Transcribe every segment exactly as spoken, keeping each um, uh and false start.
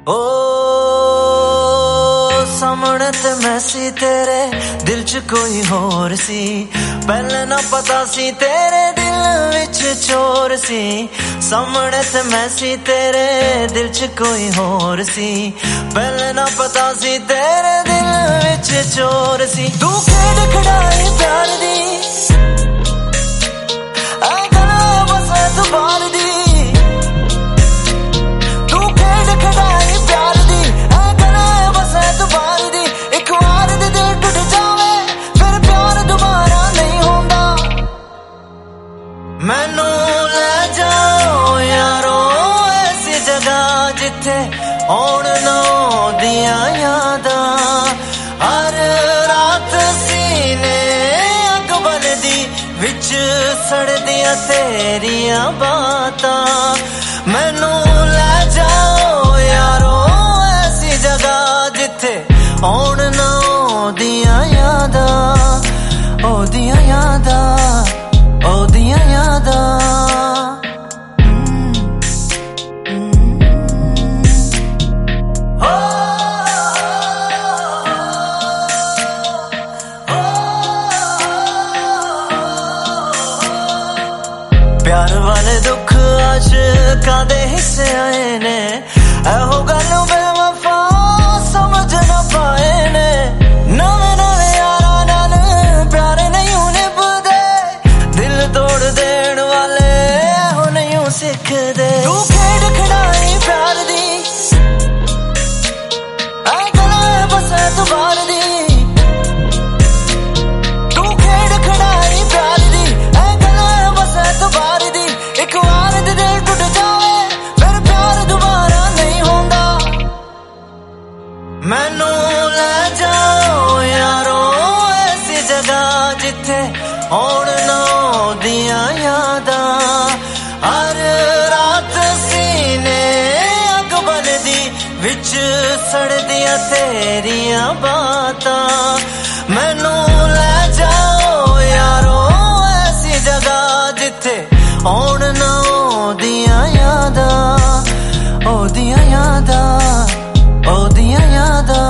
ओ सामने ते मैं सी तेरे दिल च कोई होर सी, पहले ना पता सी तेरे दिल विच चोर सी। सामने ते मैं सी तेरे दिल च कोई होर सी, पहले ना पता सी तेरे दिल विच चोर सी। तू खेड खड़ाई प्यार दी ऐ गला बस ऐतबार दी, तू खेड खड़ाई प्यार दी ऐ गला बस ऐतबार दी। एक बार दे दिल टुट जावे फिर प्यार दोबारा नहीं होंदा। मैनू ले जाओ यारो ऐसी जगह जिथे होण ना दियां यादां, हर रात सीने अग बलदी विच सड़दियां तेरियां बातां। मैनू ले जाओ यारो ऐसी जगह जिथे होण ना दियां यादां, ओ दियां यादां, ओ दियां यादां। प्यार वाले दुख आशिकां दे हिस्से आए ने, एहो गल बेवफा समझ ना पाए ने। नवे नवे यारां नाल प्यार नहीं निभदे, दिल तोड़ देण वाले एहो नहीं सिखदे। तू खेड खड़ाई प्यार दी ऐ गला बस ऐतबार दी, तू खेड खड़ाई प्यार दी ऐ गला बस ऐतबार दी। एक बार दे दिल टुट जावे फिर प्यार दोबारा नहीं होंदा। मैनू ले जाओ यारो ऐसी जगह जिथे होण ना दियां यादां, हर रात सीने अग बलदी विच सड़दियां तेरियां बातां। मैनू ले जाओ यारो ऐसी जगह जिथे होण ना दियां यादां, ओ दियां यादां, ओ दियां यादां।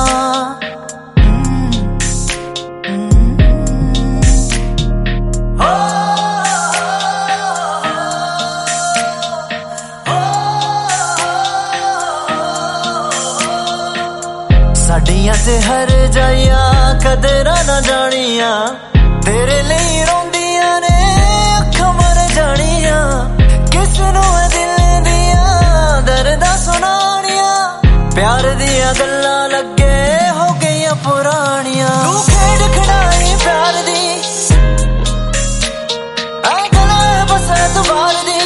साडियां ते हर जाइया कदरां ना जानियां, तेरे लिए रोंदियां ने अखां मर जानियां। किस नूं दिल दियां दर्दां सुनानियां, प्यार दियां गल्लां लगे हो गईयां पुरानियां। तू खेड खड़ाई प्यार दी ऐ गला बस ऐतबार दी,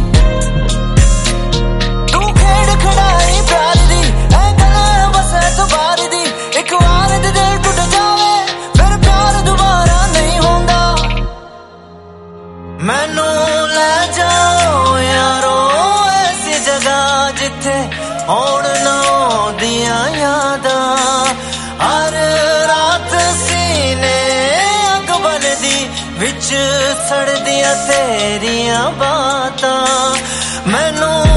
तू खेड खड़ाई प्यार दी ऐ गला बस ऐतबार दी। एक बार दे दिल टुट जावे फिर प्यार दोबारा नहीं होंदा। मैनू ले जाओ यारो ऐसी जगह जिथे होण ना दियां यादां, हर रात सीने अग बलदी विच सड़दियां तेरियां बातां। मैनू